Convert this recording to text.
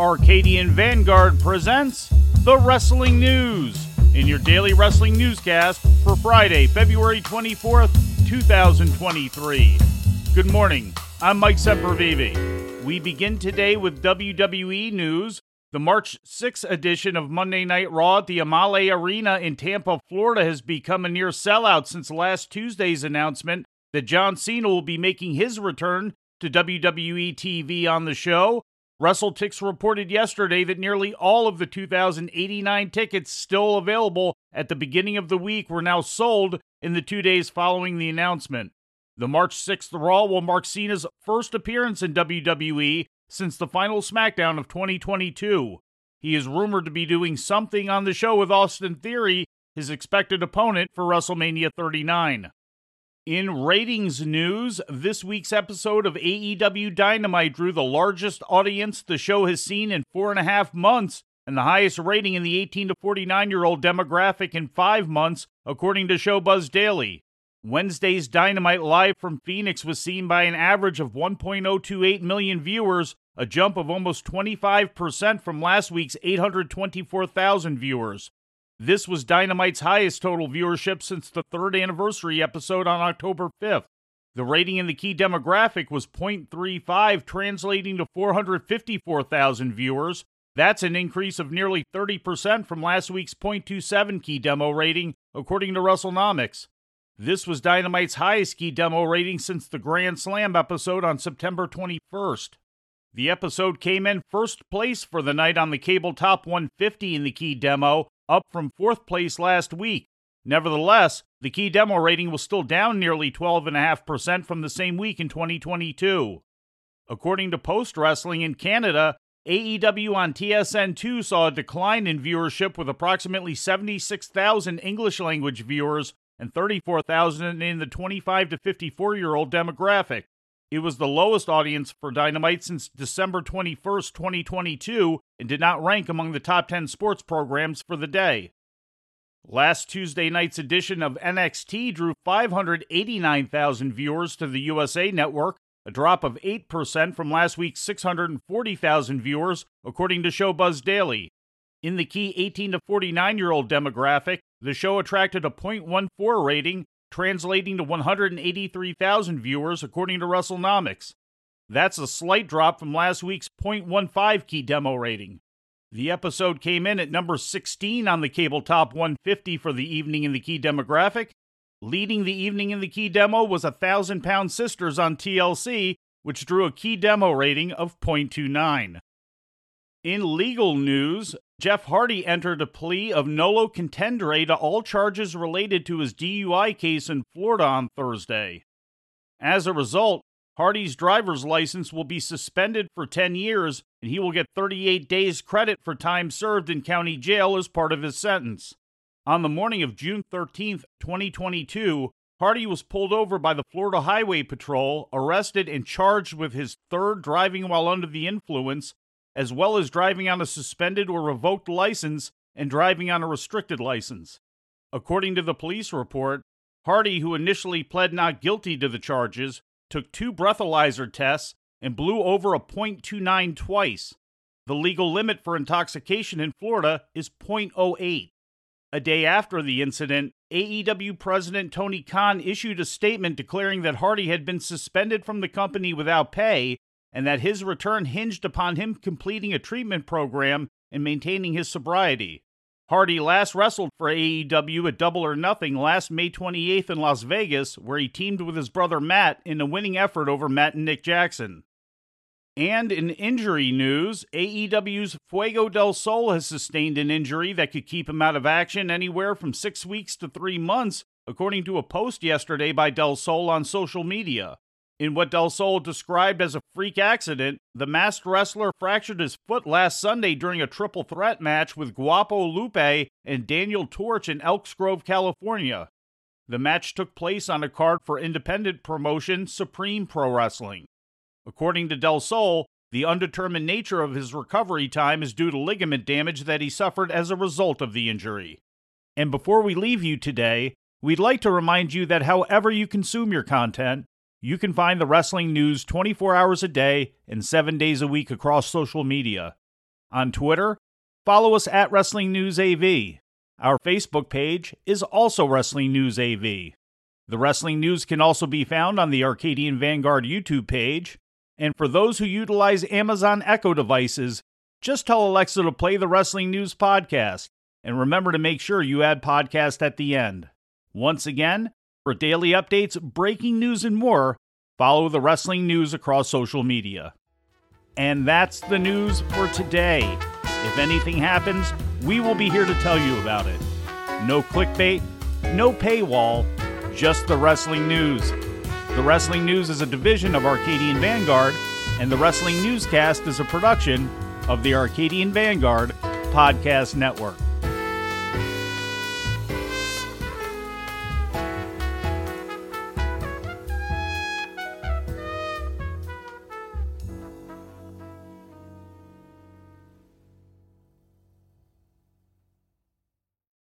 Arcadian Vanguard presents The Wrestling News in your daily wrestling newscast for Friday, February 24th, 2023. Good morning, I'm Mike Sempervive. We begin today with WWE news. The March 6th edition of Monday Night Raw at the Amalie Arena in Tampa, Florida has become a near sellout since last Tuesday's announcement that John Cena will be making his return to WWE TV on the show. WrestleTix reported yesterday that nearly all of the 2,089 tickets still available at the beginning of the week were now sold in the 2 days following the announcement. The March 6th Raw will mark Cena's first appearance in WWE since the final SmackDown of 2022. He is rumored to be doing something on the show with Austin Theory, his expected opponent for WrestleMania 39. In ratings news, this week's episode of AEW Dynamite drew the largest audience the show has seen in 4.5 months and the highest rating in the 18 to 49-year-old demographic in 5 months, according to Showbuzz Daily. Wednesday's Dynamite Live from Phoenix was seen by an average of 1.028 million viewers, a jump of almost 25% from last week's 824,000 viewers. This was Dynamite's highest total viewership since the third anniversary episode on October 5th. The rating in the key demographic was .35, translating to 454,000 viewers. That's an increase of nearly 30% from last week's .27 key demo rating, according to WrestleNomics. This was Dynamite's highest key demo rating since the Grand Slam episode on September 21st. The episode came in first place for the night on the cable top 150 in the key demo, up from fourth place last week. Nevertheless, the key demo rating was still down nearly 12.5% from the same week in 2022. According to Post Wrestling in Canada, AEW on TSN2 saw a decline in viewership with approximately 76,000 English-language viewers and 34,000 in the 25 to 54-year-old demographic. It was the lowest audience for Dynamite since December 21st, 2022, and did not rank among the top 10 sports programs for the day. Last Tuesday night's edition of NXT drew 589,000 viewers to the USA Network, a drop of 8% from last week's 640,000 viewers, according to Showbuzz Daily. In the key 18 to 49-year-old demographic, the show attracted a .14 rating, translating to 183,000 viewers, according to WrestleNomics. That's a slight drop from last week's .15 key demo rating. The episode came in at number 16 on the cable top 150 for the evening in the key demographic. Leading the evening in the key demo was 1,000 Pound Sisters on TLC, which drew a key demo rating of .29. In legal news, Jeff Hardy entered a plea of nolo contendere to all charges related to his DUI case in Florida on Thursday. As a result, Hardy's driver's license will be suspended for 10 years, and he will get 38 days credit for time served in county jail as part of his sentence. On the morning of June 13, 2022, Hardy was pulled over by the Florida Highway Patrol, arrested and charged with his third driving while under the influence, as well as driving on a suspended or revoked license and driving on a restricted license. According to the police report, Hardy, who initially pled not guilty to the charges, took 2 breathalyzer tests and blew over a .29 twice. The legal limit for intoxication in Florida is .08. A day after the incident, AEW President Tony Khan issued a statement declaring that Hardy had been suspended from the company without pay and that his return hinged upon him completing a treatment program and maintaining his sobriety. Hardy last wrestled for AEW at Double or Nothing last May 28th in Las Vegas, where he teamed with his brother Matt in a winning effort over Matt and Nick Jackson. And in injury news, AEW's Fuego del Sol has sustained an injury that could keep him out of action anywhere from 6 weeks to 3 months, according to a post yesterday by Del Sol on social media. In what Del Sol described as a freak accident, the masked wrestler fractured his foot last Sunday during a triple threat match with Guapo Lupe and Daniel Torch in Elks Grove, California. The match took place on a card for independent promotion Supreme Pro Wrestling. According to Del Sol, the undetermined nature of his recovery time is due to ligament damage that he suffered as a result of the injury. And before we leave you today, we'd like to remind you that however you consume your content, you can find the wrestling news 24 hours a day and 7 days a week across social media. On Twitter, follow us at Wrestling News AV. Our Facebook page is also Wrestling News AV. The Wrestling News can also be found on the Arcadian Vanguard YouTube page. And for those who utilize Amazon Echo devices, just tell Alexa to play the Wrestling News podcast. And remember to make sure you add podcast at the end. Once again, for daily updates, breaking news, and more, follow the Wrestling News across social media. And that's the news for today. If anything happens, we will be here to tell you about it. No clickbait, no paywall, just the Wrestling News. The Wrestling News is a division of Arcadian Vanguard, and the Wrestling Newscast is a production of the Arcadian Vanguard Podcast Network.